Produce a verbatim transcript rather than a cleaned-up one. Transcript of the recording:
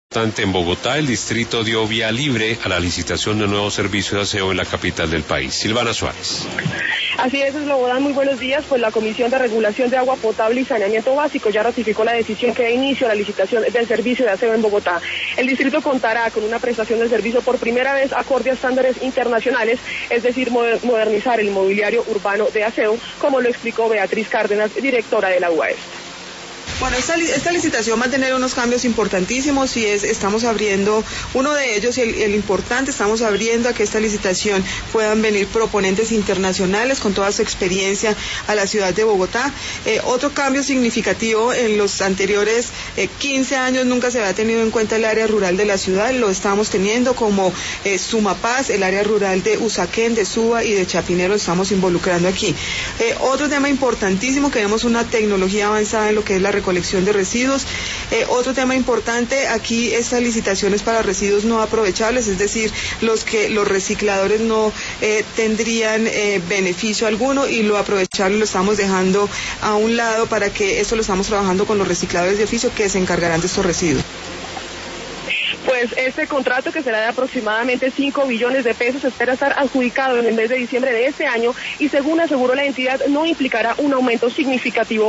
En Bogotá, el distrito dio vía libre a la licitación de nuevos servicios de aseo en la capital del país. Silvana Suárez. Así es, Slobodan, muy buenos días. Pues la Comisión de Regulación de Agua Potable y Saneamiento Básico ya ratificó la decisión que da inicio a la licitación del servicio de aseo en Bogotá. El distrito contará con una prestación del servicio por primera vez acorde a estándares internacionales, es decir, modernizar el mobiliario urbano de aseo, como lo explicó Beatriz Cárdenas, directora de la U A S. Bueno, esta, esta licitación va a tener unos cambios importantísimos y es, estamos abriendo, uno de ellos, y el, el importante, estamos abriendo a que esta licitación puedan venir proponentes internacionales con toda su experiencia a la ciudad de Bogotá. Eh, otro cambio significativo, en los anteriores eh, quince años nunca se había tenido en cuenta el área rural de la ciudad, lo estamos teniendo como eh, Sumapaz, el área rural de Usaquén, de Suba y de Chapinero, estamos involucrando aquí. Eh, otro tema importantísimo, queremos una tecnología avanzada en lo que es la recolección colección de residuos. Eh, otro tema importante, aquí esta licitación es para residuos no aprovechables, es decir, los que los recicladores no eh, tendrían eh, beneficio alguno, y lo aprovechable lo estamos dejando a un lado para que esto lo estamos trabajando con los recicladores de oficio que se encargarán de estos residuos. Pues este contrato, que será de aproximadamente cinco billones de pesos, espera estar adjudicado en el mes de diciembre de este año y, según aseguró la entidad, no implicará un aumento significativo